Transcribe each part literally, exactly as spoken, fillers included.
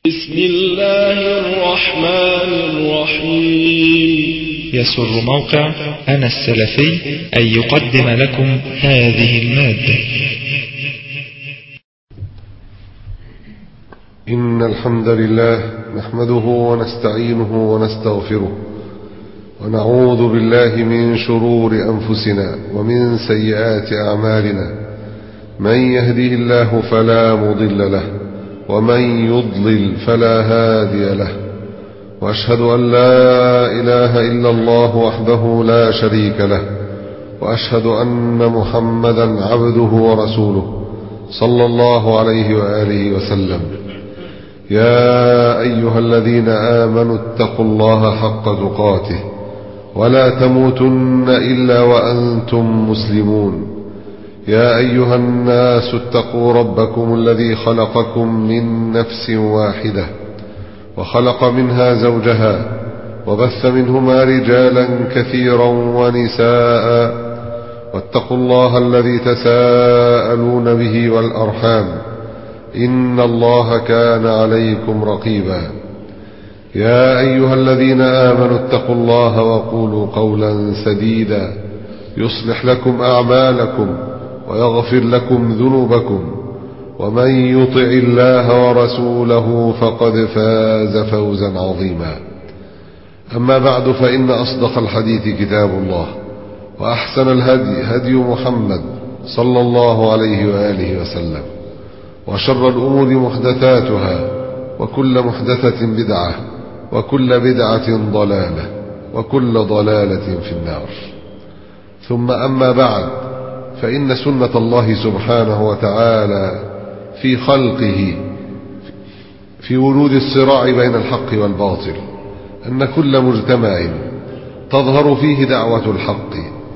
بسم الله الرحمن الرحيم. يسر موقع أنا السلفي أن يقدم لكم هذه المادة. إن الحمد لله نحمده ونستعينه ونستغفره ونعوذ بالله من شرور أنفسنا ومن سيئات أعمالنا. من يهده الله فلا مضل له ومن يضلل فلا هادي له، وأشهد أن لا إله إلا الله وحده لا شريك له، وأشهد أن محمدا عبده ورسوله صلى الله عليه وآله وسلم. يا أيها الذين آمنوا اتقوا الله حق تقاته ولا تموتن إلا وأنتم مسلمون. يا أيها الناس اتقوا ربكم الذي خلقكم من نفس واحدة وخلق منها زوجها وبث منهما رجالا كثيرا ونساء، واتقوا الله الذي تساءلون به والأرحام إن الله كان عليكم رقيبا. يا أيها الذين آمنوا اتقوا الله وقولوا قولا سديدا يصلح لكم أعمالكم ويغفر لكم ذنوبكم، ومن يطع الله ورسوله فقد فاز فوزا عظيما. أما بعد، فإن أصدق الحديث كتاب الله، وأحسن الهدي هدي محمد صلى الله عليه وآله وسلم، وشر الأمور محدثاتها، وكل محدثة بدعة، وكل بدعة ضلالة، وكل ضلالة في النار. ثم أما بعد، فإن سنة الله سبحانه وتعالى في خلقه في ورود الصراع بين الحق والباطل أن كل مجتمع تظهر فيه دعوة الحق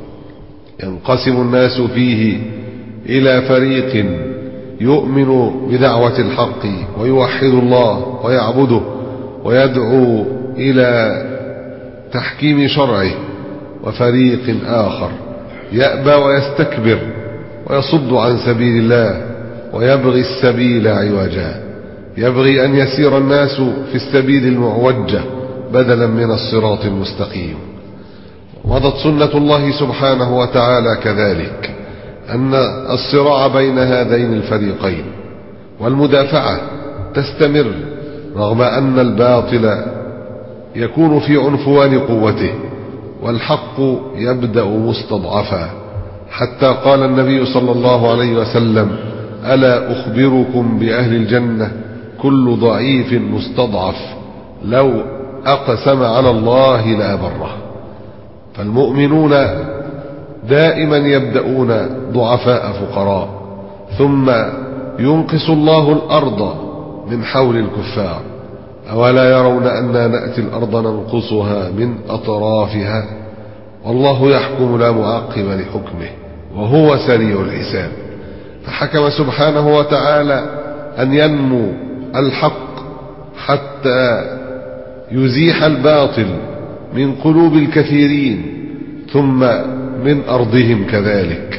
ينقسم الناس فيه إلى فريق يؤمن بدعوة الحق ويوحد الله ويعبده ويدعو إلى تحكيم شرعه، وفريق آخر يأبى ويستكبر ويصد عن سبيل الله ويبغي السبيل عوجا، يبغي أن يسير الناس في السبيل المعوجة بدلا من الصراط المستقيم. مضت سنة الله سبحانه وتعالى كذلك أن الصراع بين هذين الفريقين والمدافعة تستمر، رغم أن الباطل يكون في عنفوان قوته والحق يبدأ مستضعفا، حتى قال النبي صلى الله عليه وسلم: ألا أخبركم بأهل الجنة كل ضعيف مستضعف لو أقسم على الله لأبره. فالمؤمنون دائما يبدأون ضعفاء فقراء، ثم ينقص الله الأرض من حول الكفار. أولا يرون أننا نأتي الأرض ننقصها من أطرافها والله يحكم لا معقب لحكمه وهو سريع الحساب. فحكم سبحانه وتعالى أن ينمو الحق حتى يزيح الباطل من قلوب الكثيرين ثم من أرضهم كذلك.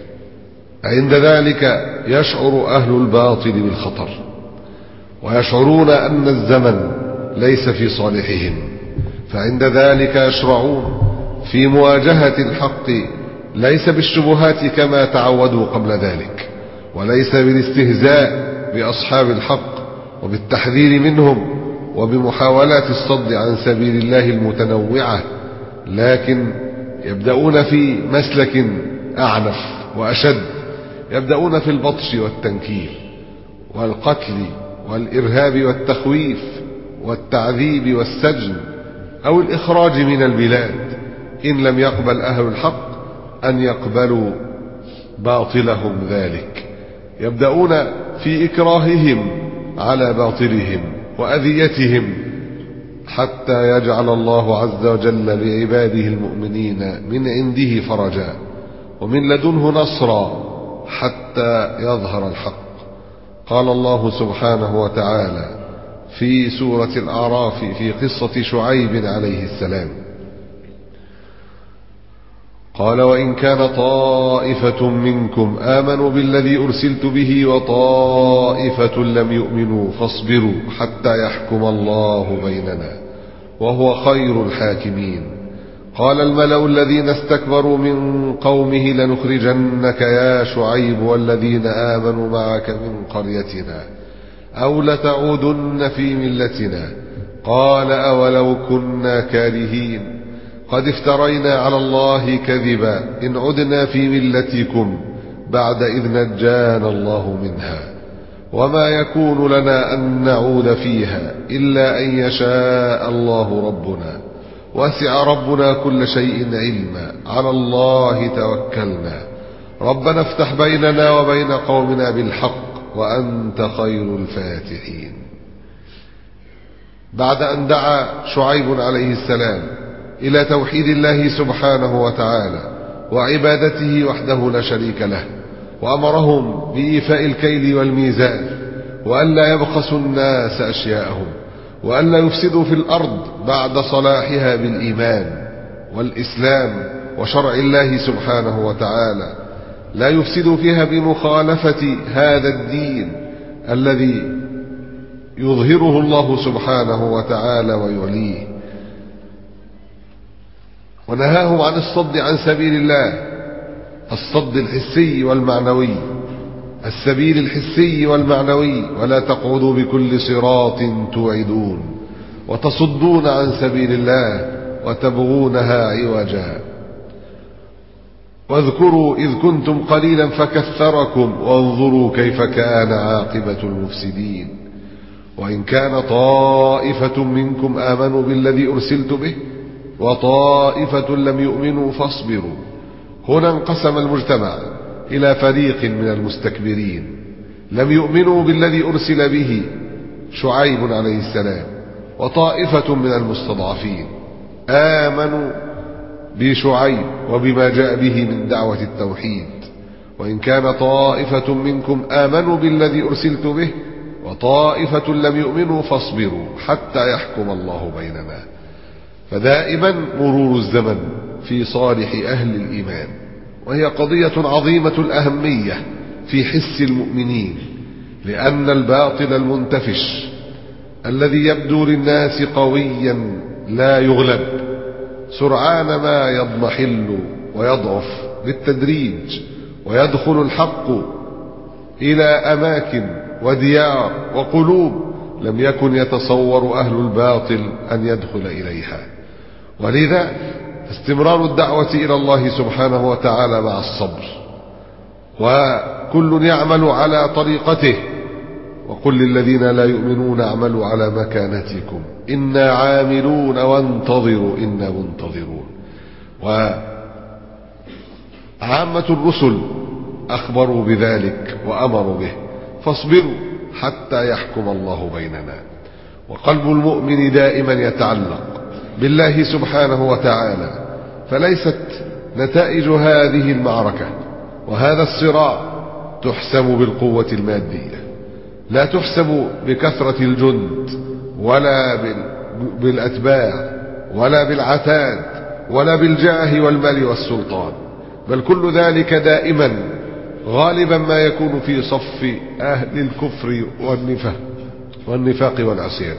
عند ذلك يشعر أهل الباطل بالخطر، ويشعرون أن الزمن ليس في صالحهم، فعند ذلك يشرعون في مواجهة الحق ليس بالشبهات كما تعودوا قبل ذلك، وليس بالاستهزاء بأصحاب الحق وبالتحذير منهم وبمحاولات الصد عن سبيل الله المتنوعة، لكن يبدأون في مسلك أعنف وأشد، يبدأون في البطش والتنكيل والقتل والإرهاب والتخويف والتعذيب والسجن أو الإخراج من البلاد، إن لم يقبل أهل الحق أن يقبلوا باطلهم ذلك. يبدأون في إكراههم على باطلهم وأذيتهم حتى يجعل الله عز وجل لعباده المؤمنين من عنده فرجا ومن لدنه نصرا حتى يظهر الحق. قال الله سبحانه وتعالى في سورة الأعراف في قصة شعيب عليه السلام: قال وإن كان طائفة منكم آمنوا بالذي أرسلت به وطائفة لم يؤمنوا فاصبروا حتى يحكم الله بيننا وهو خير الحاكمين. قال الملأ الذين استكبروا من قومه لنخرجنك يا شعيب والذين آمنوا معك من قريتنا أو لتعودن في ملتنا. قال أولو كنا كارهين قد افترينا على الله كذبا إن عدنا في ملتكم بعد إذ نجانا الله منها وما يكون لنا أن نعود فيها إلا أن يشاء الله ربنا وسع ربنا كل شيء علما على الله توكلنا ربنا افتح بيننا وبين قومنا بالحق وأنت خير الفاتحين. بعد أن دعا شعيب عليه السلام إلى توحيد الله سبحانه وتعالى وعبادته وحده لا شريك له وأمرهم بإيفاء الكيل والميزان وأن لا يبخسوا الناس أشياءهم وأن لا يفسدوا في الأرض بعد صلاحها بالإيمان والإسلام وشرع الله سبحانه وتعالى، لا يفسدوا فيها بمخالفة هذا الدين الذي يظهره الله سبحانه وتعالى ويعليه. ونهاهم عن الصد عن سبيل الله، الصد الحسي والمعنوي، السبيل الحسي والمعنوي، ولا تقعدوا بكل صراط توعدون وتصدون عن سبيل الله وتبغونها عوجا. واذكروا إذ كنتم قليلا فكثركم وانظروا كيف كان عاقبة المفسدين. وإن كان طائفة منكم آمنوا بالذي أرسلت به وطائفة لم يؤمنوا فاصبروا. هنا انقسم المجتمع إلى فريق من المستكبرين لم يؤمنوا بالذي أرسل به شعيب عليه السلام، وطائفة من المستضعفين آمنوا بشعيب وبما جاء به من دعوة التوحيد. وإن كان طائفة منكم آمنوا بالذي أرسلت به وطائفة لم يؤمنوا فاصبروا حتى يحكم الله بيننا. فدائما مرور الزمن في صالح أهل الإيمان، وهي قضية عظيمة الأهمية في حس المؤمنين، لأن الباطل المنتفش الذي يبدو للناس قويا لا يغلب سرعان ما يضمحل ويضعف بالتدريج، ويدخل الحق إلى أماكن وديار وقلوب لم يكن يتصور أهل الباطل أن يدخل إليها. ولذا استمرار الدعوة إلى الله سبحانه وتعالى مع الصبر، وكل يعمل على طريقته. وقل للذين لا يؤمنون اعملوا على مكانتكم إنا عاملون وانتظروا إنا منتظرون. وعامة الرسل أخبروا بذلك وأمروا به، فاصبروا حتى يحكم الله بيننا. وقلب المؤمن دائما يتعلق بالله سبحانه وتعالى، فليست نتائج هذه المعركة وهذا الصراع تحسم بالقوة المادية، لا تحسب بكثرة الجند ولا بالأتباع ولا بالعتاد ولا بالجاه والمال والسلطان، بل كل ذلك دائما غالبا ما يكون في صف أهل الكفر والنفاق والنفاق والعصيان.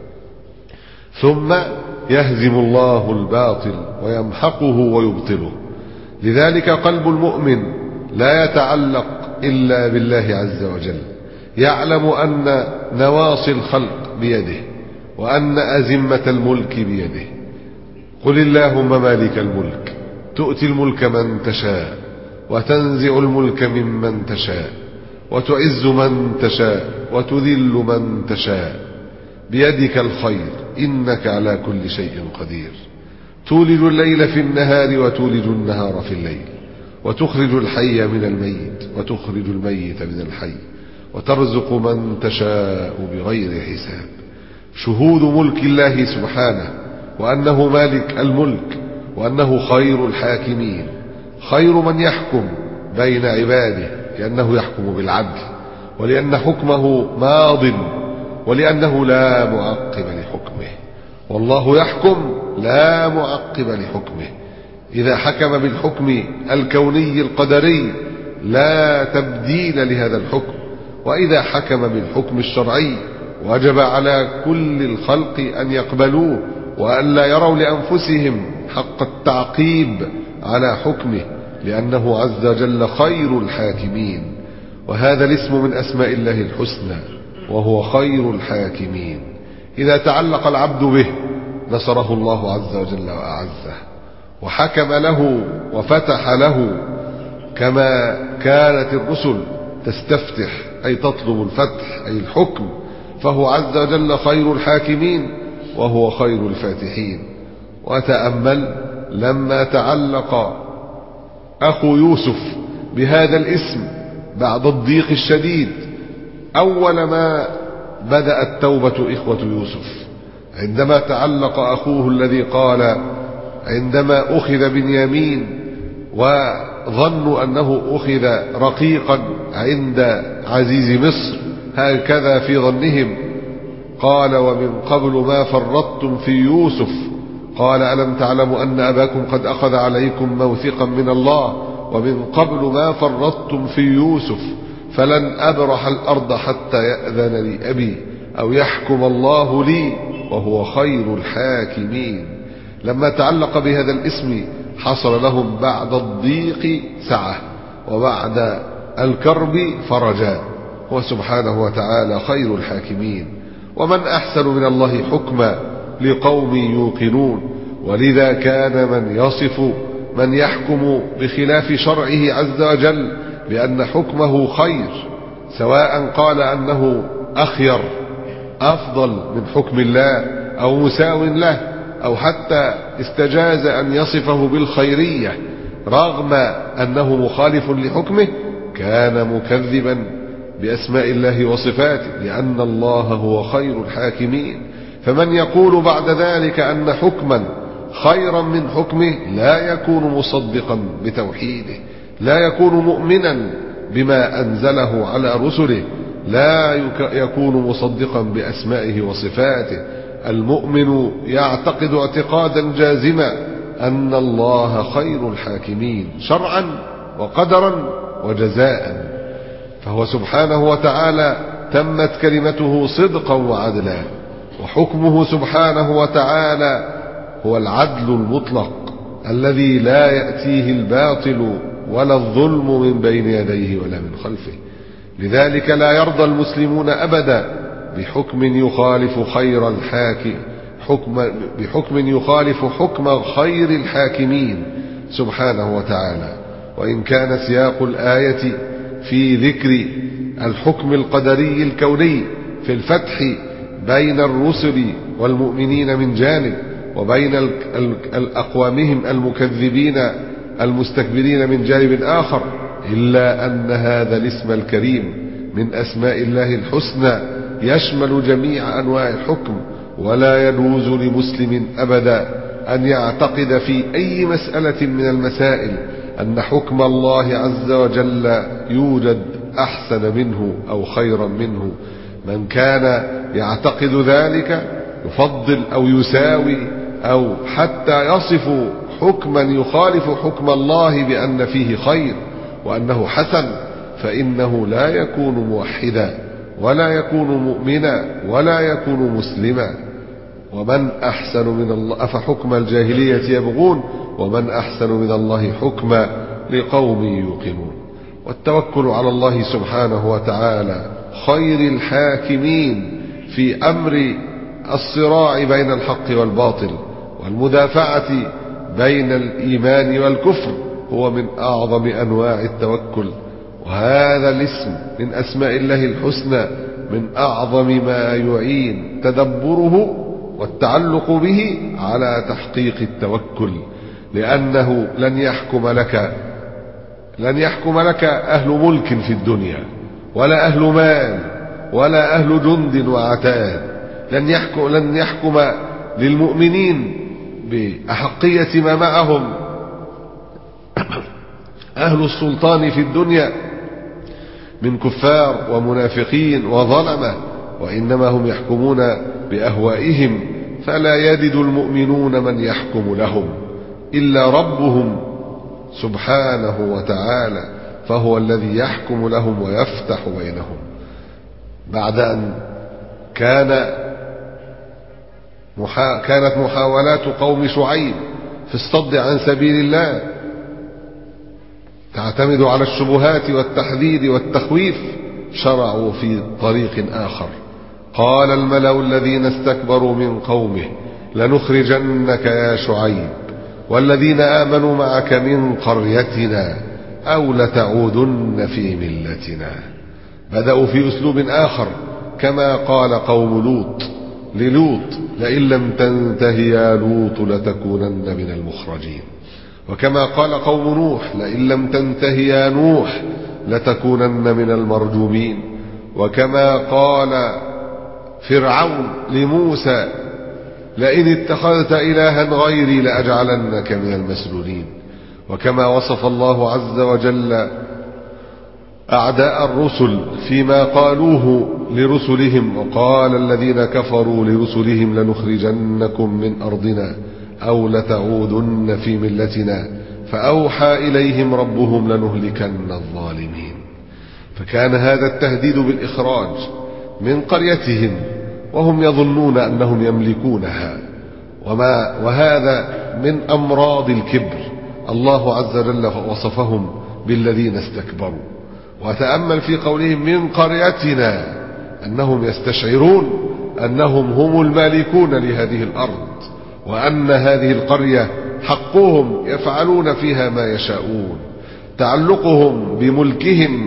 ثم يهزم الله الباطل ويمحقه ويبطله. لذلك قلب المؤمن لا يتعلق إلا بالله عز وجل، يعلم أن نواصي الخلق بيده وأن أزمة الملك بيده. قل اللهم مالك الملك تؤتي الملك من تشاء وتنزع الملك ممن تشاء وتعز من تشاء وتذل من تشاء بيدك الخير إنك على كل شيء قدير. تولج الليل في النهار وتولج النهار في الليل وتخرج الحي من الميت وتخرج الميت من الحي وترزق من تشاء بغير حساب. شهود ملك الله سبحانه وأنه مالك الملك وأنه خير الحاكمين، خير من يحكم بين عباده، لأنه يحكم بالعدل ولأن حكمه ماض ولأنه لا معقب لحكمه. والله يحكم لا معقب لحكمه، إذا حكم بالحكم الكوني القدري لا تبديل لهذا الحكم، وإذا حكم بالحكم الشرعي وجب على كل الخلق أن يقبلوه وأن لا يروا لأنفسهم حق التعقيب على حكمه، لأنه عز وجل خير الحاكمين. وهذا الاسم من أسماء الله الحسنى، وهو خير الحاكمين. إذا تعلق العبد به نصره الله عز وجل وأعزه، وحكم له وفتح له كما كانت الرسل تستفتح أي تطلب الفتح أي الحكم، فهو عز وجل خير الحاكمين وهو خير الفاتحين. وتأمل لما تعلق أخو يوسف بهذا الاسم بعد الضيق الشديد، أول ما بدأت توبة إخوة يوسف عندما تعلق أخوه الذي قال عندما أخذ بنيامين وظنوا أنه أخذ رقيقا عند عزيز مصر هكذا في ظنهم، قال ومن قبل ما فرطتم في يوسف قال ألم تعلموا أن أباكم قد أخذ عليكم موثقا من الله ومن قبل ما فرطتم في يوسف فلن أبرح الأرض حتى يأذن لي أبي أو يحكم الله لي وهو خير الحاكمين. لما تعلق بهذا الاسم حصل لهم بعد الضيق سعة وبعد الكرب فرجا، هو سبحانه وتعالى خير الحاكمين. ومن أحسن من الله حكما لقوم يوقنون. ولذا كان من يصف من يحكم بخلاف شرعه عز وجل بأن حكمه خير، سواء قال أنه أخير أفضل من حكم الله أو مساو له، أو حتى استجاز أن يصفه بالخيرية رغم أنه مخالف لحكمه، كان مكذبا بأسماء الله وصفاته، لأن الله هو خير الحاكمين. فمن يقول بعد ذلك أن حكما خيرا من حكمه لا يكون مصدقا بتوحيده، لا يكون مؤمنا بما أنزله على رسله، لا يكون مصدقا بأسمائه وصفاته. المؤمن يعتقد اعتقادا جازما أن الله خير الحاكمين شرعا وقدرا وجزاء، فهو سبحانه وتعالى تمت كلمته صدقا وعدلا، وحكمه سبحانه وتعالى هو العدل المطلق الذي لا يأتيه الباطل ولا الظلم من بين يديه ولا من خلفه. لذلك لا يرضى المسلمون أبدا بحكم يخالف خير الحاكم حكم بحكم يخالف حكم خير الحاكمين سبحانه وتعالى. وإن كان سياق الآية في ذكر الحكم القدري الكوني في الفتح بين الرسل والمؤمنين من جانب، وبين الأقوامهم المكذبين المستكبرين من جانب آخر، إلا أن هذا الاسم الكريم من أسماء الله الحسنى يشمل جميع أنواع الحكم، ولا يجوز لمسلم أبدا أن يعتقد في أي مسألة من المسائل أن حكم الله عز وجل يوجد أحسن منه أو خيرا منه. من كان يعتقد ذلك يفضل أو يساوي أو حتى يصف حكما يخالف حكم الله بأن فيه خير وأنه حسن، فإنه لا يكون موحدا ولا يكون مؤمنا ولا يكون مسلما. ومن أحسن من الله أفحكم الجاهلية يبغون ومن أحسن من الله حكما لقوم يوقنون. والتوكل على الله سبحانه وتعالى خير الحاكمين في أمر الصراع بين الحق والباطل والمدافعة بين الإيمان والكفر هو من أعظم أنواع التوكل. وهذا الاسم من أسماء الله الحسنى من أعظم ما يعين تدبره والتعلق به على تحقيق التوكل، لأنه لن يحكم لك لن يحكم لك أهل ملك في الدنيا ولا أهل مال ولا أهل جند وعتاد، لن يحكم, لن يحكم للمؤمنين بأحقية ما معهم أهل السلطان في الدنيا من كفار ومنافقين وظلمة، وإنما هم يحكمون بأهوائهم، فلا يجد المؤمنون من يحكم لهم. إلا ربهم سبحانه وتعالى، فهو الذي يحكم لهم ويفتح بينهم. بعد أن كان محا... كانت محاولات قوم شعيب في الصد عن سبيل الله تعتمد على الشبهات والتحذير والتخويف، شرعوا في طريق آخر. قال الملأ الذين استكبروا من قومه لنخرجنك يا شعيب والذين آمنوا معك من قريتنا أو لتعودن في ملتنا. بدأوا في أسلوب آخر، كما قال قوم لوط للوط لئن لم تنته يا لوط لتكونن من المخرجين، وكما قال قوم نوح لئن لم تنته يا نوح لتكونن من المرجومين، وكما قال فرعون لموسى لئن اتخذت إلها غيري لأجعلنك من المسجونين. وكما وصف الله عز وجل أعداء الرسل فيما قالوه لرسلهم، وقال الذين كفروا لرسلهم لنخرجنكم من أرضنا أو لتعودن في ملتنا فأوحى إليهم ربهم لنهلكن الظالمين. فكان هذا التهديد بالإخراج من قريتهم وهم يظنون أنهم يملكونها، وما وهذا من أمراض الكبر. الله عز وجل وصفهم بالذين استكبروا. وتأمل في قولهم من قريتنا أنهم يستشعرون أنهم هم المالكون لهذه الأرض، وأن هذه القرية حقهم يفعلون فيها ما يشاءون. تعلقهم بملكهم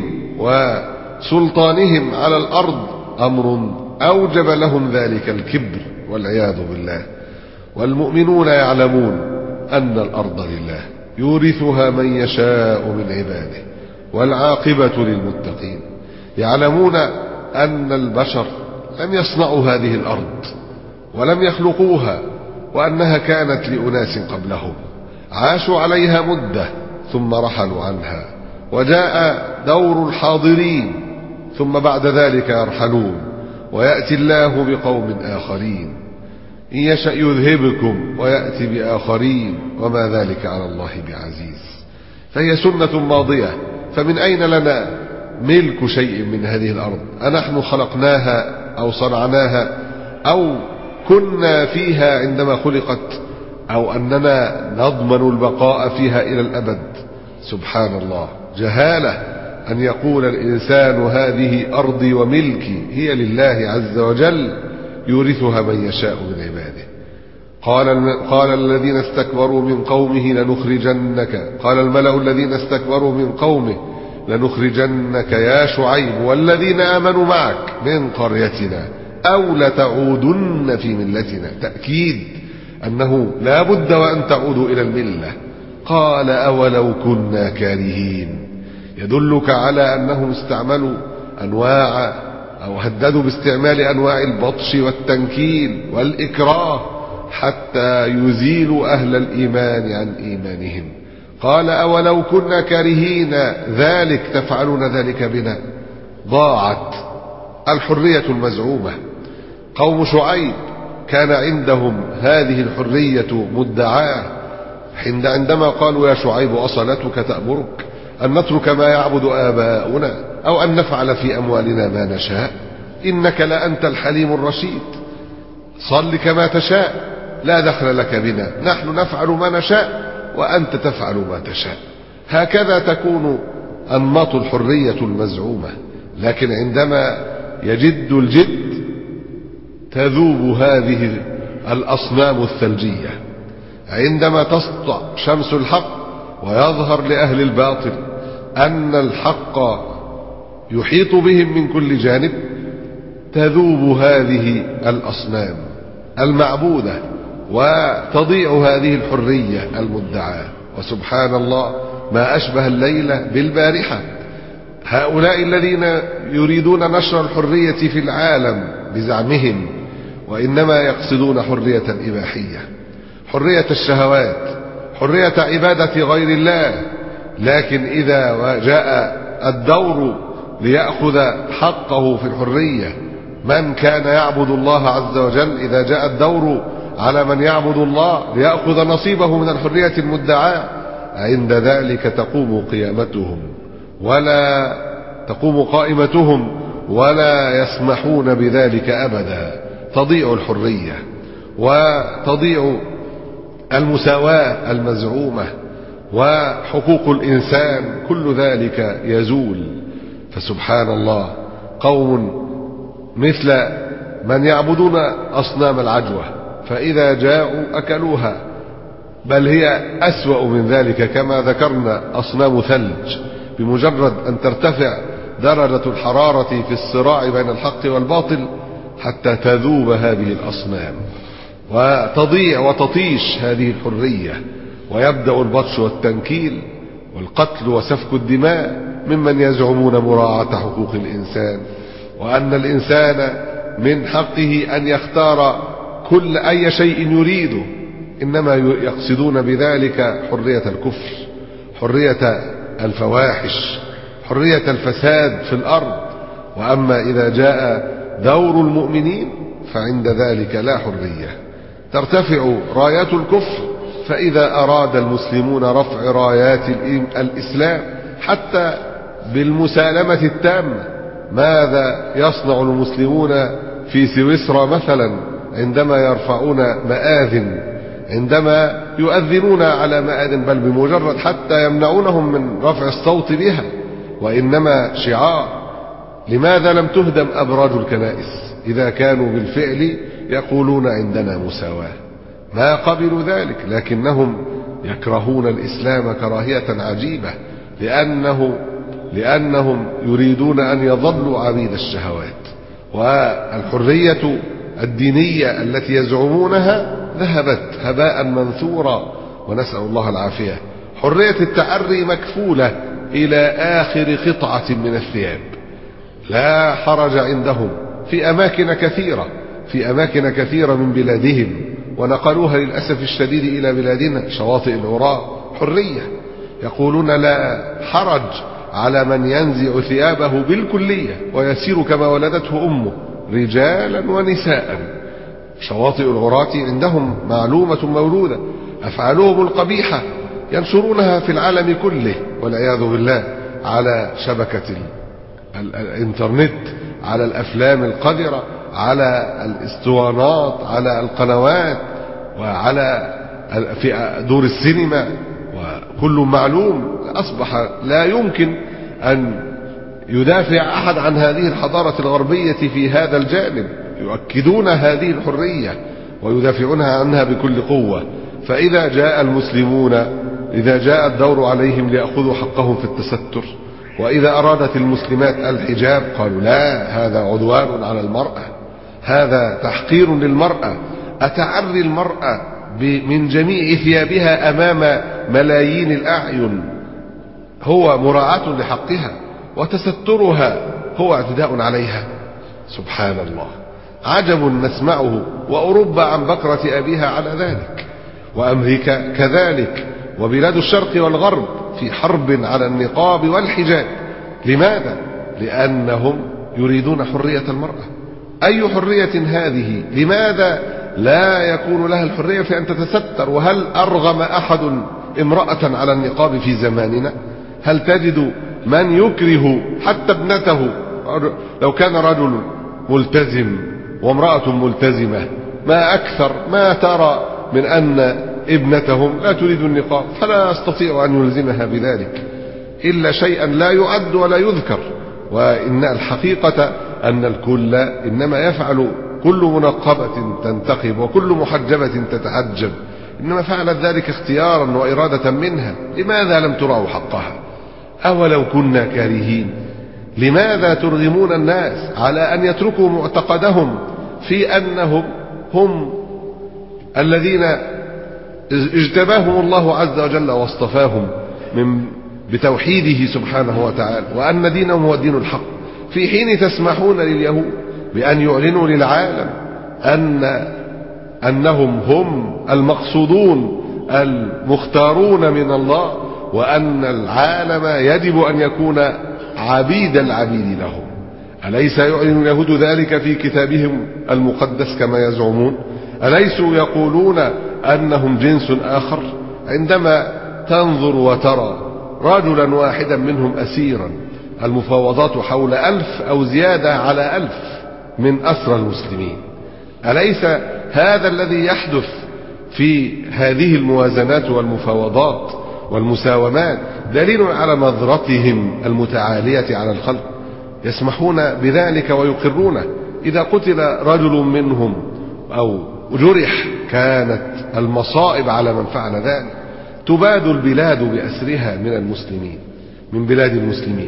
وسلطانهم على الأرض أمر أوجب لهم ذلك الكبر والعياذ بالله. والمؤمنون يعلمون أن الأرض لله يورثها من يشاء من عباده والعاقبة للمتقين. يعلمون أن البشر لم يصنعوا هذه الأرض ولم يخلقوها، وأنها كانت لأناس قبلهم عاشوا عليها مدة ثم رحلوا عنها، وجاء دور الحاضرين ثم بعد ذلك يرحلون، ويأتي الله بقوم آخرين إن يشأ يذهبكم ويأتي بآخرين وما ذلك على الله بعزيز. فهي سنة ماضية، فمن أين لنا ملك شيء من هذه الأرض؟ أنحن خلقناها أو صنعناها أو كنا فيها عندما خلقت، أو أننا نضمن البقاء فيها إلى الأبد؟ سبحان الله، جهالة أن يقول الإنسان هذه أرضي وملكي. هي لله عز وجل يورثها من يشاء من عباده. قال قال الذين استكبروا من قومه لنخرجنك قال الملأ الذين استكبروا من قومه لنخرجنك يا شعيب والذين آمنوا معك من قريتنا أو لتعودن في ملتنا. تأكيد أنه لا بد وأن تعودوا إلى الملة. قال أولو كنا كارهين، يدلك على أنهم استعملوا أنواع أو هددوا باستعمال أنواع البطش والتنكيل والإكراه حتى يزيلوا أهل الإيمان عن إيمانهم. قال أولو كنا كارهين ذلك تفعلون ذلك بنا. ضاعت الحرية المزعومة. قوم شعيب كان عندهم هذه الحرية مدعاة عندما قالوا يا شعيب أصلتك تأمرك أن نترك ما يعبد آباؤنا أو أن نفعل في أموالنا ما نشاء إنك لأنت الحليم الرشيد، صل كما تشاء لا دخل لك بنا، نحن نفعل ما نشاء وأنت تفعل ما تشاء. هكذا تكون أنماط الحرية المزعومة. لكن عندما يجد الجد تذوب هذه الأصنام الثلجية. عندما تسطع شمس الحق ويظهر لأهل الباطل أن الحق يحيط بهم من كل جانب، تذوب هذه الأصنام المعبودة وتضيع هذه الحرية المدعاة. وسبحان الله، ما أشبه الليلة بالبارحة. هؤلاء الذين يريدون نشر الحرية في العالم بزعمهم وإنما يقصدون حرية إباحية، حرية الشهوات، حرية عبادة غير الله. لكن إذا جاء الدور ليأخذ حقه في الحرية من كان يعبد الله عز وجل، إذا جاء الدور على من يعبد الله ليأخذ نصيبه من الحرية المدعاة، عند ذلك تقوم قيامتهم ولا تقوم قائمتهم ولا يسمحون بذلك أبدا. تضيع الحرية وتضيع المساواة المزعومة وحقوق الإنسان، كل ذلك يزول. فسبحان الله، قوم مثل من يعبدون أصنام العجوة فإذا جاءوا أكلوها، بل هي أسوأ من ذلك كما ذكرنا أصنام ثلج، بمجرد أن ترتفع درجة الحرارة في الصراع بين الحق والباطل حتى تذوب هذه الأصنام وتضيع وتطيش هذه الحرية، ويبدأ البطش والتنكيل والقتل وسفك الدماء ممن يزعمون مراعاة حقوق الإنسان، وأن الإنسان من حقه أن يختار كل أي شيء يريده، إنما يقصدون بذلك حرية الكفر، حرية الفواحش، حرية الفساد في الأرض. وأما إذا جاء دور المؤمنين فعند ذلك لا حرية، ترتفع رايات الكفر، فإذا أراد المسلمون رفع رايات الإسلام حتى بالمسالمة التامة، ماذا يصنع المسلمون في سويسرا مثلا عندما يرفعون مآذن، عندما يؤذنون على مآذن، بل بمجرد حتى يمنعونهم من رفع الصوت بها، وإنما شعار. لماذا لم تهدم أبراج الكنائس إذا كانوا بالفعل يقولون عندنا مساواة؟ ما قبلوا ذلك، لكنهم يكرهون الإسلام كراهية عجيبة، لأنه لأنهم يريدون أن يظلوا عبيد الشهوات. والحرية الدينية التي يزعمونها ذهبت هباء منثورا، ونسأل الله العافية. حرية التعري مكفولة إلى آخر قطعة من الثياب، لا حرج عندهم في أماكن كثيرة في أماكن كثيرة من بلادهم، ونقلوها للأسف الشديد إلى بلادنا. شواطئ العراة حرية، يقولون لا حرج على من ينزع ثيابه بالكلية ويسير كما ولدته أمه رجالا ونساء. شواطئ العراة عندهم معلومة مولودة، أفعالهم القبيحة ينشرونها في العالم كله والعياذ بالله، على شبكة الانترنت، على الأفلام القذرة، على الاسطوانات، على القنوات، وعلى في دور السينما، وكل معلوم. أصبح لا يمكن أن يدافع أحد عن هذه الحضارة الغربية في هذا الجانب، يؤكدون هذه الحرية ويدافعونها عنها بكل قوة. فإذا جاء المسلمون، إذا جاء الدور عليهم ليأخذوا حقهم في التستر، وإذا أرادت المسلمات الحجاب قالوا لا، هذا عدوان على المرأة، هذا تحقير للمرأة. أتعري المرأة من جميع ثيابها أمام ملايين الأعين هو مراعاة لحقها، وتسترها هو اعتداء عليها؟ سبحان الله، عجب نسمعه. وأوروبا عن بكرة أبيها على ذلك، وأمريكا كذلك، وبلاد الشرق والغرب في حرب على النقاب والحجاب. لماذا؟ لأنهم يريدون حرية المرأة. أي حرية هذه؟ لماذا لا يكون لها الحرية في أن تتستر؟ وهل أرغم أحد امرأة على النقاب في زماننا؟ هل تجد من يكره حتى ابنته؟ لو كان رجل ملتزم وامرأة ملتزمة، ما أكثر ما ترى من أن ابنتهم لا تريد النقاب، فلا يستطيع أن يلزمها بذلك إلا شيئا لا يعد ولا يذكر. وإن الحقيقة أن الكل إنما يفعل، كل منقبة تنتقب وكل محجبة تتحجب، إنما فعلت ذلك اختيارا وإرادة منها. لماذا لم ترعوا حقها؟ أولو كنا كارهين؟ لماذا ترغمون الناس على أن يتركوا معتقدهم في أنهم هم الذين اجتباهم الله عز وجل واصطفاهم من بتوحيده سبحانه وتعالى، وأن دينهم هو الدين الحق، في حين تسمحون لليهود بأن يعلنوا للعالم أن أنهم هم المقصودون المختارون من الله، وأن العالم يجب أن يكون عبيد العبيد لهم. أليس يعلن اليهود ذلك في كتابهم المقدس كما يزعمون؟ أليسوا يقولون أنهم جنس آخر؟ عندما تنظر وترى رجلا واحدا منهم أسيرا، المفاوضات حول ألف أو زيادة على ألف من أسرى المسلمين، أليس هذا الذي يحدث في هذه الموازنات والمفاوضات والمساومات دليل على نظرتهم المتعالية على الخلق؟ يسمحون بذلك ويقرونه. إذا قتل رجل منهم أو جرح كانت المصائب على من فعل ذلك. تباد البلاد بأسرها من المسلمين من بلاد المسلمين،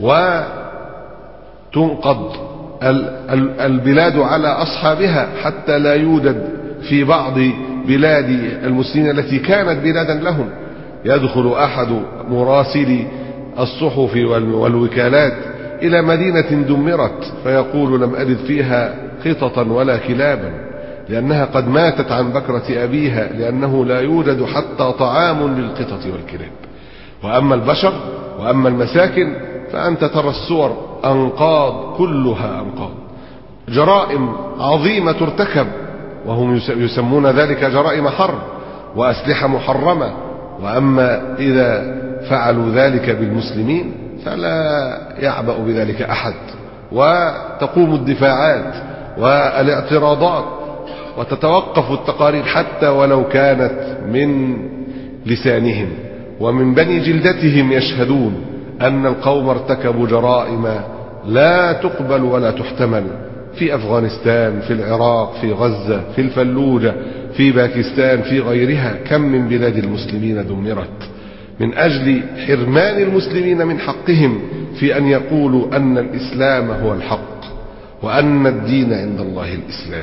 وتنقض البلاد على أصحابها حتى لا يوجد في بعض بلاد المسلمين التي كانت بلادا لهم يدخل أحد مراسلي الصحف والوكالات إلى مدينة دمرت فيقول لم أجد فيها قططا ولا كلابا، لأنها قد ماتت عن بكرة أبيها، لأنه لا يوجد حتى طعام للقطط والكلاب. وأما البشر وأما المساكن فأنت ترى الصور أنقاض، كلها أنقاض، جرائم عظيمة ترتكب، وهم يسمون ذلك جرائم حرب وأسلحة محرمة. وأما إذا فعلوا ذلك بالمسلمين فلا يعبأ بذلك أحد، وتقوم الدفاعات والاعتراضات وتتوقف التقارير حتى ولو كانت من لسانهم ومن بني جلدتهم، يشهدون أن القوم ارتكبوا جرائم لا تقبل ولا تحتمل في أفغانستان، في العراق، في غزة، في الفلوجة، في باكستان، في غيرها. كم من بلاد المسلمين دمرت من أجل حرمان المسلمين من حقهم في أن يقولوا أن الإسلام هو الحق وأن الدين عند الله الإسلام.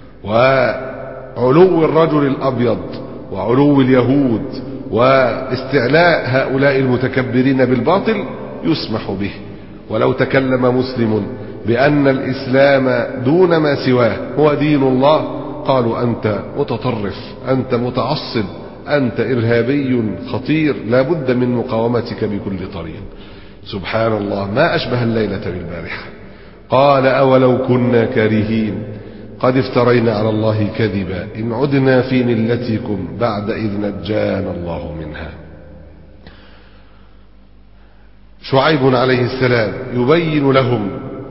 وعلو الرجل الأبيض وعلو اليهود واستعلاء هؤلاء المتكبرين بالباطل يسمح به. ولو تكلم مسلم بأن الإسلام دون ما سواه هو دين الله قالوا أنت متطرف، أنت متعصب، أنت إرهابي خطير، لا بد من مقاومتك بكل طريق. سبحان الله، ما أشبه الليلة بالبارحة. قال أولو كنا كارهين قد افترينا على الله كذبا إن عدنا في ملتكم بعد إذ نجانا الله منها. شعيب عليه السلام يبين لهم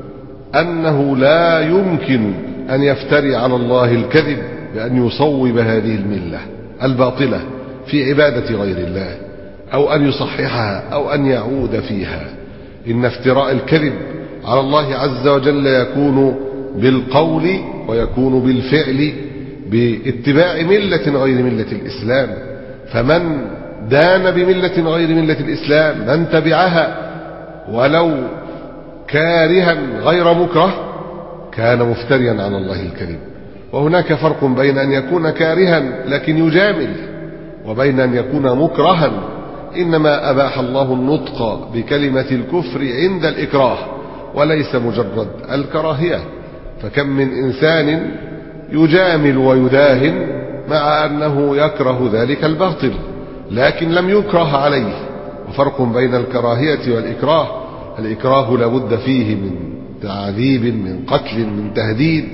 أنه لا يمكن أن يفتري على الله الكذب بأن يصوب هذه الملة الباطلة في عبادة غير الله، أو أن يصححها أو أن يعود فيها. إن افتراء الكذب على الله عز وجل يكون بالقول ويكون بالفعل باتباع ملة غير ملة الإسلام. فمن دان بملة غير ملة الإسلام، من تبعها ولو كارها غير مكره، كان مفتريا على الله الكذب. وهناك فرق بين أن يكون كارها لكن يجامل وبين أن يكون مكرها. إنما أباح الله النطق بكلمة الكفر عند الإكراه وليس مجرد الكراهية. فكم من إنسان يجامل ويداهن مع أنه يكره ذلك الباطل لكن لم يكره عليه. وفرق بين الكراهية والإكراه، الإكراه لابد فيه من تعذيب، من قتل، من تهديد.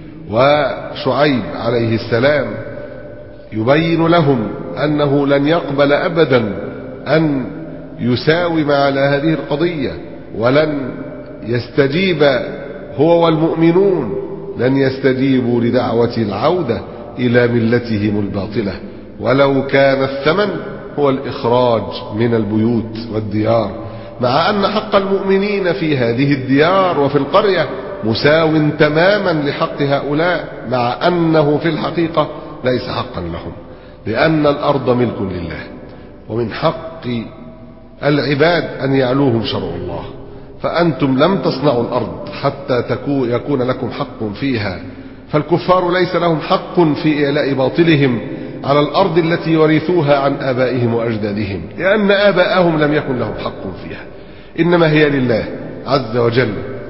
وشعيب عليه السلام يبين لهم أنه لن يقبل أبدا أن يساوم على هذه القضية، ولن يستجيب هو والمؤمنون، لن يستجيبوا لدعوة العودة إلى ملتهم الباطلة ولو كان الثمن هو الإخراج من البيوت والديار، مع أن حق المؤمنين في هذه الديار وفي القرية مساو تماما لحق هؤلاء، مع أنه في الحقيقة ليس حقا لهم، لأن الأرض ملك لله، ومن حق العباد أن يعلوهم شرع الله. فأنتم لم تصنعوا الأرض حتى يكون لكم حق فيها، فالكفار ليس لهم حق في إعلاء باطلهم على الأرض التي ورثوها عن آبائهم وأجدادهم، لأن آباءهم لم يكن لهم حق فيها، إنما هي لله عز وجل.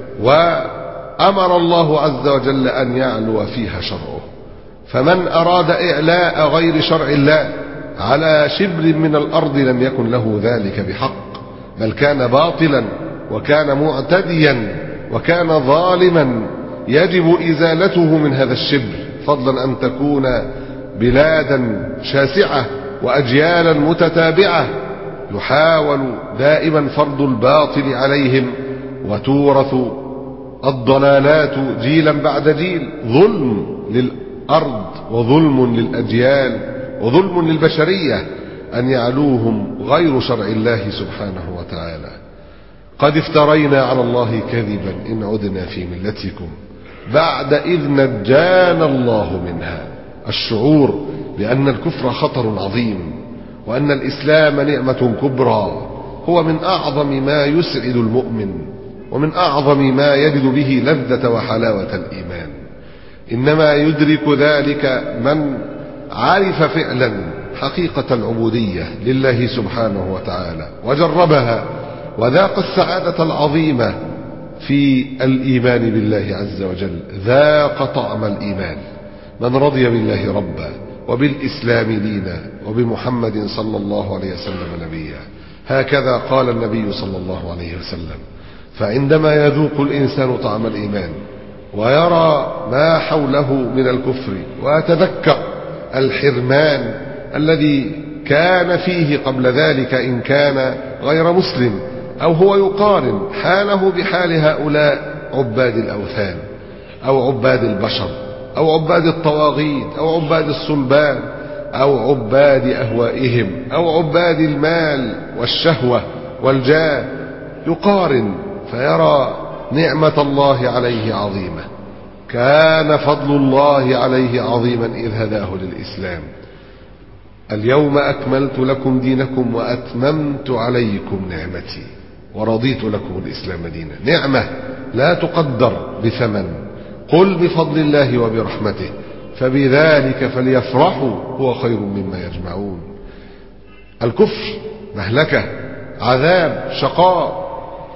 وأمر الله عز وجل أن يعلو فيها شرعه. فمن أراد إعلاء غير شرع الله على شبر من الأرض لم يكن له ذلك بحق، بل كان باطلا وكان معتديا وكان ظالما يجب إزالته من هذا الشبر. فضلا أن تكون بلادا شاسعة وأجيالا متتابعة يحاول دائما فرض الباطل عليهم وتورث الضلالات جيلا بعد جيل. ظلم للأرض وظلم للأجيال وظلم للبشرية أن يعلوهم غير شرع الله سبحانه وتعالى. قد افترينا على الله كذبا إن عدنا في ملتكم بعد إذ نجانا الله منها. الشعور بأن الكفر خطر عظيم وأن الإسلام نعمة كبرى هو من أعظم ما يسعد المؤمن ومن أعظم ما يجد به لذة وحلاوة الإيمان. إنما يدرك ذلك من عرف فعلا حقيقة العبودية لله سبحانه وتعالى وجربها وذاق السعادة العظيمة في الإيمان بالله عز وجل، ذاق طعم الإيمان. من رضي بالله ربا وبالإسلام دينا وبمحمد صلى الله عليه وسلم نبيا. هكذا قال النبي صلى الله عليه وسلم. فعندما يذوق الإنسان طعم الإيمان ويرى ما حوله من الكفر ويتذكر الحرمان الذي كان فيه قبل ذلك إن كان غير مسلم، أو هو يقارن حاله بحال هؤلاء عباد الأوثان أو عباد البشر أو عباد الطواغيت أو عباد الصلبان أو عباد أهوائهم أو عباد المال والشهوة والجاه، يقارن فيرى نعمة الله عليه عظيمة. كان فضل الله عليه عظيما إذ هداه للإسلام. اليوم أكملت لكم دينكم وأتممت عليكم نعمتي ورضيت لكم الإسلام دينا. نعمة لا تقدر بثمن. قل بفضل الله وبرحمته فبذلك فليفرحوا هو خير مما يجمعون. الكفر مهلكة، عذاب، شقاء،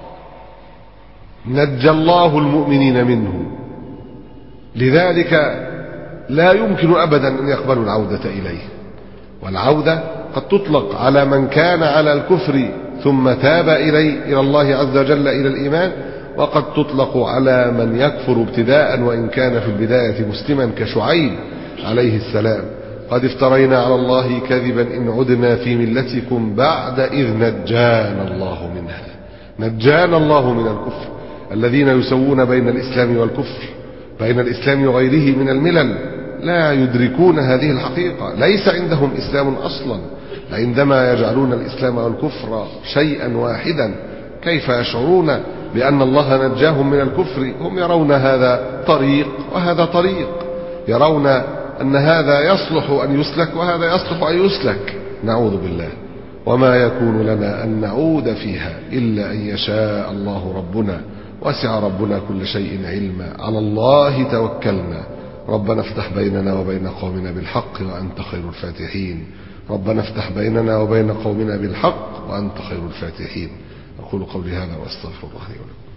نجى الله المؤمنين منه، لذلك لا يمكن أبدا أن يقبلوا العودة إليه. والعودة قد تطلق على من كان على الكفر ثم تاب إلي إلى الله عز وجل إلى الإيمان، وقد تطلق على من يكفر ابتداء وإن كان في البداية مسلما كشعيب عليه السلام. قد افترينا على الله كذبا إن عدنا في ملتكم بعد إذ نجانا الله منها. نجانا الله من الكفر. الذين يسوون بين الإسلام والكفر، بين الإسلام وغيره من الملل، لا يدركون هذه الحقيقة. ليس عندهم إسلام أصلا. عندما يجعلون الإسلام والكفر شيئا واحدا كيف يشعرون بأن الله نجاهم من الكفر؟ هم يرون هذا طريق وهذا طريق، يرون أن هذا يصلح أن يسلك وهذا يصلح أن يسلك. نعوذ بالله. وما يكون لنا أن نعود فيها إلا أن يشاء الله ربنا، وسع ربنا كل شيء علما. على الله توكلنا. ربنا افتح بيننا وبين قومنا بالحق وأنت خير الفاتحين. ربنا افتح بيننا وبين قومنا بالحق وأنت خير الفاتحين. أقول قولي هذا وأستغفر الله لي ولكم.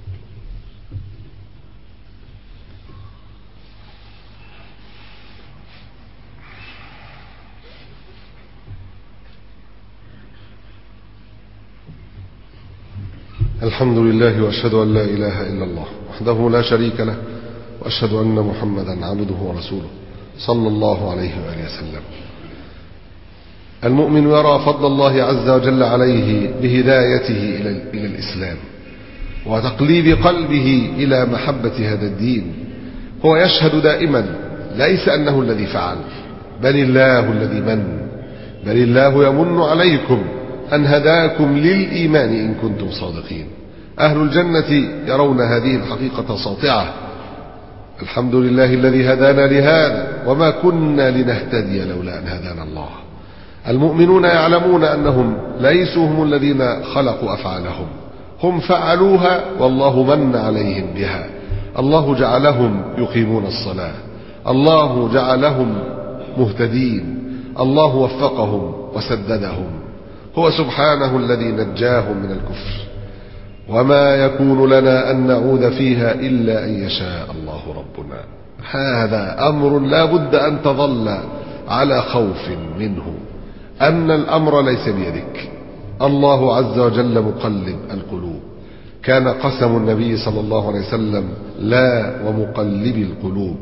الحمد لله وأشهد أن لا إله إلا الله وحده لا شريك له، وأشهد أن محمدا عبده ورسوله صلى الله عليه وآله وسلم. المؤمن يرى فضل الله عز وجل عليه بهدايته إلى الإسلام وتقليب قلبه إلى محبة هذا الدين. هو يشهد دائما ليس أنه الذي فعل، بل الله الذي من، بل الله يمن عليكم أن هداكم للإيمان إن كنتم صادقين. أهل الجنة يرون هذه الحقيقة ساطعة. الحمد لله الذي هدانا لهذا وما كنا لنهتدي لولا أن هدانا الله. المؤمنون يعلمون أنهم ليسوا هم الذين خلقوا أفعالهم، هم فعلوها والله من عليهم بها. الله جعلهم يقيمون الصلاة، الله جعلهم مهتدين، الله وفقهم وسددهم. هو سبحانه الذي نجاهم من الكفر. وما يكون لنا أن نعود فيها إلا أن يشاء الله ربنا. هذا أمر لا بد أن تظل على خوف منه، أن الأمر ليس بيدك. الله عز وجل مقلب القلوب. كان قسم النبي صلى الله عليه وسلم لا ومقلب القلوب.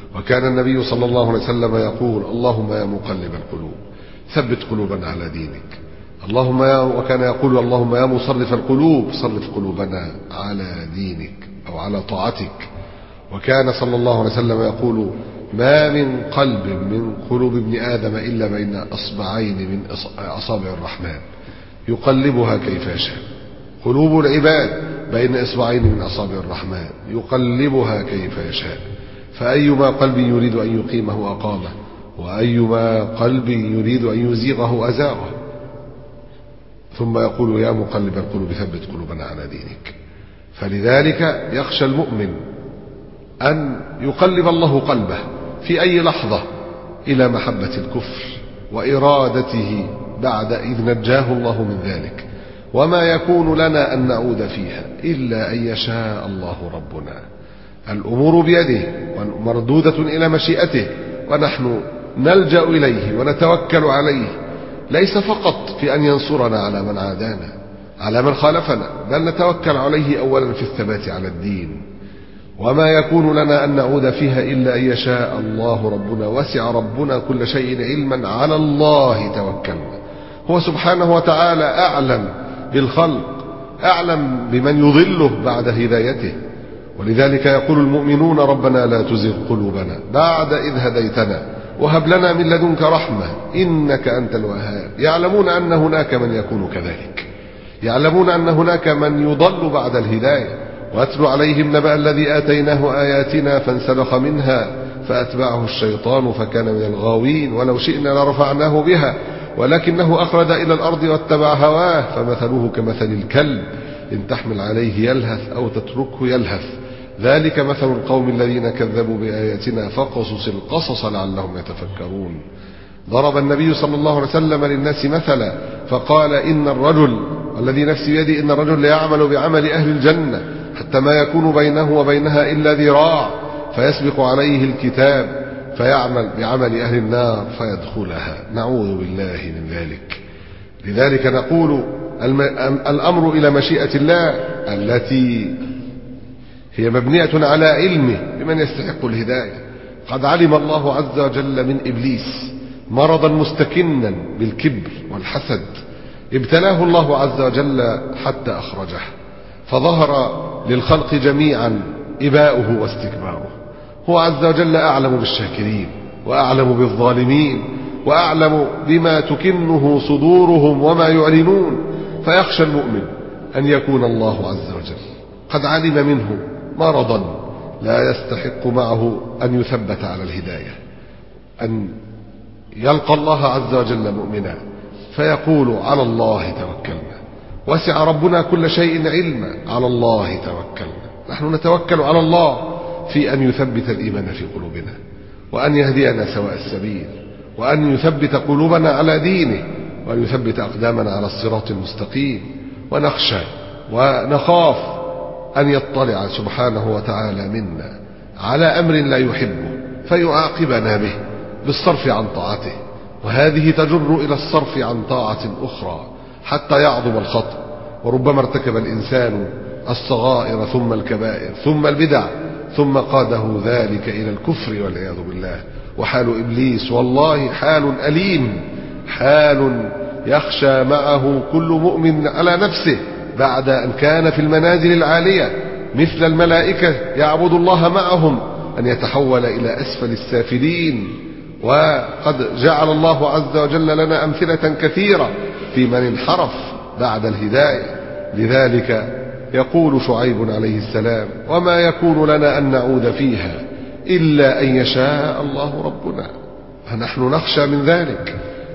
وكان النبي صلى الله عليه وسلم يقول اللهم يا مقلب القلوب ثبت قلوبنا على دينك. اللهم يا وكان يقول اللهم يا مصرف القلوب صرف قلوبنا على دينك أو على طاعتك. وكان صلى الله عليه وسلم يقول ما من قلب من قلوب ابن آدم إلا بين أصبعين من أصابع الرحمن يقلبها كيف يشاء. قلوب العباد بين إصبعين من أصابع الرحمن يقلبها كيف يشاء. فأيما قلب يريد أن يقيمه أقامه وأيما قلب يريد أن يزيغه أزاغه. ثم يقول يا مقلب القلوب ثبت قلوبنا على دينك. فلذلك يخشى المؤمن أن يقلب الله قلبه في أي لحظة إلى محبة الكفر وإرادته بعد إذ نجاه الله من ذلك، وما يكون لنا أن نعود فيها إلا أن يشاء الله ربنا. الأمور بيده ومردودة إلى مشيئته، ونحن نلجأ إليه ونتوكل عليه، ليس فقط في أن ينصرنا على من عادانا على من خالفنا، بل نتوكل عليه أولا في الثبات على الدين. وما يكون لنا أن نعود فيها إلا أن يشاء الله ربنا. وسع ربنا كل شيء علما، على الله توكلنا. هو سبحانه وتعالى أعلم بالخلق، أعلم بمن يضله بعد هدايته. ولذلك يقول المؤمنون ربنا لا تزغ قلوبنا بعد إذ هديتنا وهب لنا من لدنك رحمة إنك أنت الوهاب. يعلمون أن هناك من يكون كذلك، يعلمون أن هناك من يضل بعد الهداية. واتل عليهم نبأ الذي آتيناه آياتنا فانسلخ منها فأتبعه الشيطان فكان من الغاوين ولو شئنا لرفعناه بها ولكنه أخلد إلى الأرض واتبع هواه فمثله كمثل الكلب إن تحمل عليه يلهث أو تتركه يلهث ذلك مثل القوم الذين كذبوا بآياتنا فقصص القصص لعلهم يتفكرون. ضرب النبي صلى الله عليه وسلم للناس مثلا فقال إن الرجل والذي نفسي بيده إن الرجل ليعمل بعمل أهل الجنة حتى ما يكون بينه وبينها إلا ذراع فيسبق عليه الكتاب فيعمل بعمل أهل النار فيدخلها. نعوذ بالله من ذلك. لذلك نقول الأمر إلى مشيئة الله التي هي مبنية على علمه بمن يستحق الهداية. قد علم الله عز وجل من إبليس مرضا مستكنا بالكبر والحسد، ابتلاه الله عز وجل حتى أخرجه، فظهر للخلق جميعا إباؤه واستكباره. هو عز وجل أعلم بالشاكرين وأعلم بالظالمين وأعلم بما تكنه صدورهم وما يعلنون. فيخشى المؤمن أن يكون الله عز وجل قد علم منه مرضا لا يستحق معه أن يثبت على الهداية، أن يلقى الله عز وجل مؤمنا فيقول على الله توكلنا. وسع ربنا كل شيء علما، على الله توكلنا. نحن نتوكل على الله في أن يثبت الإيمان في قلوبنا وأن يهدينا سواء السبيل وأن يثبت قلوبنا على دينه وأن يثبت أقدامنا على الصراط المستقيم. ونخشى ونخاف أن يطلع سبحانه وتعالى منا على أمر لا يحبه فيعاقبنا به بالصرف عن طاعته، وهذه تجر إلى الصرف عن طاعة أخرى حتى يعظم الخطأ. وربما ارتكب الإنسان الصغائر ثم الكبائر ثم البدع ثم قاده ذلك إلى الكفر والعياذ بالله. وحال إبليس والله حال أليم، حال يخشى معه كل مؤمن على نفسه بعد أن كان في المنازل العالية مثل الملائكة يعبد الله معهم أن يتحول إلى أسفل السافلين. وقد جعل الله عز وجل لنا أمثلة كثيرة في من انحرف بعد الهداية. لذلك يقول شعيب عليه السلام وما يكون لنا أن نعود فيها إلا أن يشاء الله ربنا. فنحن نخشى من ذلك.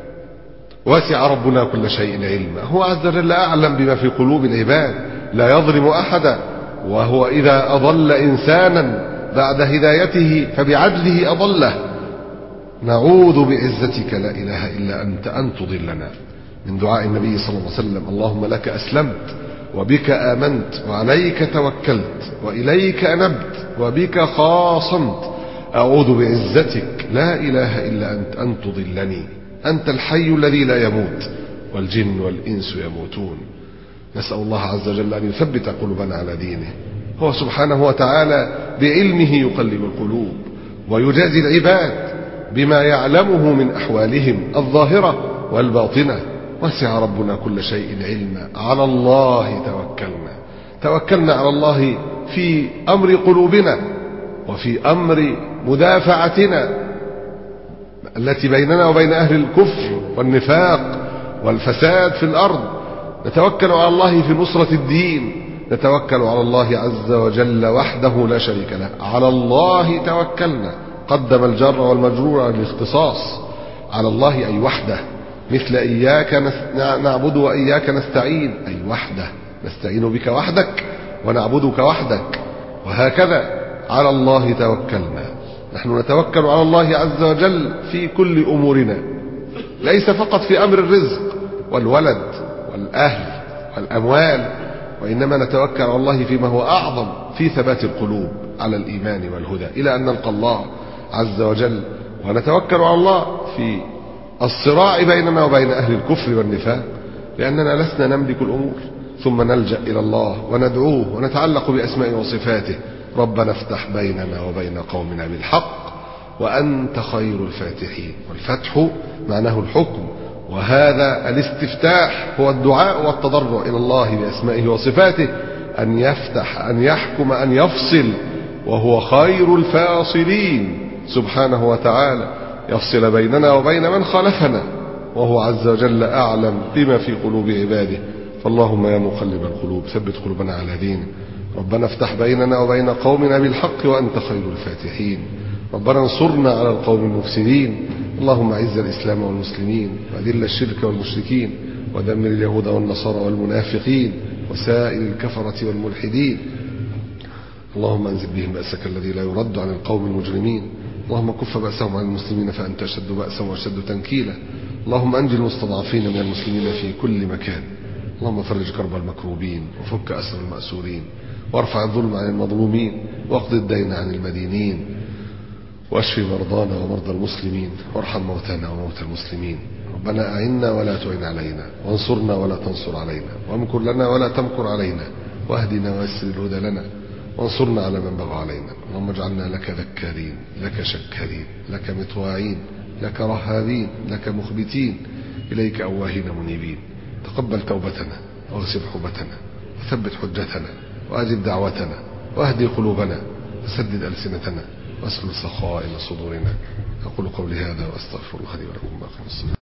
وسع ربنا كل شيء علما. هو عز وجل أعلم بما في قلوب العباد، لا يظلم أحدا. وهو إذا أضل إنسانا بعد هدايته فبعدله أضله. نعوذ بعزتك لا إله إلا أنت أن تضلنا. من دعاء النبي صلى الله عليه وسلم اللهم لك أسلمت وبك آمنت وعليك توكلت وإليك أنبت وبك خاصمت أعوذ بعزتك لا إله إلا أنت أن تضلني. أنت الحي الذي لا يموت والجن والإنس يموتون. نسأل الله عز وجل أن يثبت قلوبنا على دينه. هو سبحانه وتعالى بعلمه يقلب القلوب ويجازي العباد بما يعلمه من أحوالهم الظاهرة والباطنة. وسع ربنا كل شيء علما. على الله توكلنا، توكلنا على الله في أمر قلوبنا وفي أمر مدافعتنا التي بيننا وبين أهل الكفر والنفاق والفساد في الأرض. نتوكل على الله في نصرة الدين، نتوكل على الله عز وجل وحده لا شريك له. على الله توكلنا، قدم الجر والمجرور على الاختصاص. على الله أي وحده، مثل إياك نعبد وإياك نستعين، أي وحده، نستعين بك وحدك ونعبدك وحدك. وهكذا على الله توكلنا. نحن نتوكل على الله عز وجل في كل أمورنا، ليس فقط في أمر الرزق والولد والأهل والأموال، وإنما نتوكل على الله فيما هو أعظم، في ثبات القلوب على الإيمان والهدى إلى أن نلقى الله عز وجل. ونتوكل على الله في الصراع بيننا وبين أهل الكفر والنفاق، لأننا لسنا نملك الأمور، ثم نلجأ إلى الله وندعوه ونتعلق بأسمائه وصفاته. ربنا افتح بيننا وبين قومنا بالحق وأنت خير الفاتحين. والفتح معناه الحكم، وهذا الاستفتاح هو الدعاء والتضرع إلى الله بأسمائه وصفاته، أن يفتح، أن يحكم، أن يفصل، وهو خير الفاصلين سبحانه وتعالى، يفصل بيننا وبين من خالفنا، وهو عز وجل أعلم بما في قلوب عباده. فاللهم يا مقلب القلوب ثبت قلوبنا على دينك. ربنا افتح بيننا وبين قومنا بالحق وأنت خير الفاتحين. ربنا انصرنا على القوم المفسدين. اللهم اعز الإسلام والمسلمين وأذل الشرك والمشركين ودمر اليهود والنصارى والمنافقين وسائر الكفرة والملحدين. اللهم انزل بهم بأسك الذي لا يرد عن القوم المجرمين. اللهم كف بأسهم عن المسلمين فأنت أشد بأسا وأشد تنكيلا. اللهم أنجي المستضعفين من المسلمين في كل مكان. اللهم فرج كرب المكروبين وفك أسر المأسورين وارفع الظلم عن المظلومين واقض الدين عن المدينين واشف مرضانا ومرضى المسلمين وارحم موتانا وموتى المسلمين. ربنا أعنا ولا تعن علينا، وانصرنا ولا تنصر علينا، وامكر لنا ولا تمكر علينا، واهدنا ويسر الهدى لنا، وانصرنا على من بغى علينا. اللهم اجعلنا لك ذكارين، لك شكارين، لك مطواعين، لك رهابين، لك مخبتين، إليك أواهين منيبين. تقبل توبتنا واغسل حوبتنا وثبت حجتنا وأجب دعوتنا واهدي قلوبنا وسدد ألسنتنا واسلل سخائم صدورنا. أقول قولي هذا وأستغفر الله لي ولكم باقي الصلاة.